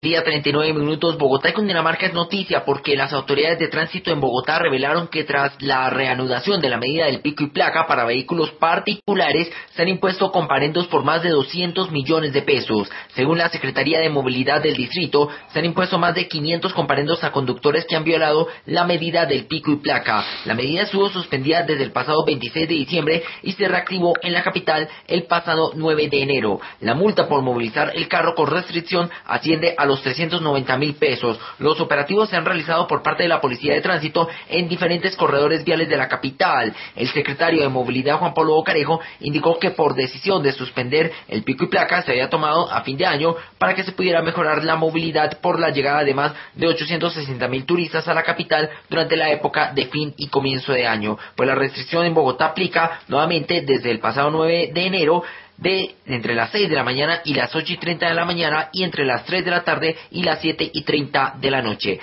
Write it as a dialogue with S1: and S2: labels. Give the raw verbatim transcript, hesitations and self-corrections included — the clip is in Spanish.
S1: Día treinta y nueve minutos, Bogotá y Cundinamarca es noticia porque las autoridades de tránsito en Bogotá revelaron que tras la reanudación de la medida del pico y placa para vehículos particulares se han impuesto comparendos por más de doscientos millones de pesos. Según la Secretaría de Movilidad del Distrito, se han impuesto más de quinientos comparendos a conductores que han violado la medida del pico y placa. La medida estuvo suspendida desde el pasado veintiséis de diciembre y se reactivó en la capital el pasado nueve de enero. La multa por movilizar el carro con restricción asciende a los trescientos noventa mil pesos. Los operativos se han realizado por parte de la Policía de Tránsito en diferentes corredores viales de la capital. El secretario de Movilidad, Juan Pablo Bocarejo, indicó que por decisión de suspender el pico y placa se había tomado a fin de año para que se pudiera mejorar la movilidad por la llegada de más de ochocientos sesenta mil turistas a la capital durante la época de fin y comienzo de año. Pues la restricción en Bogotá aplica nuevamente desde el pasado nueve de enero, de entre las seis de la mañana y las ocho y treinta de la mañana y entre las tres de la tarde y las siete y treinta de la noche.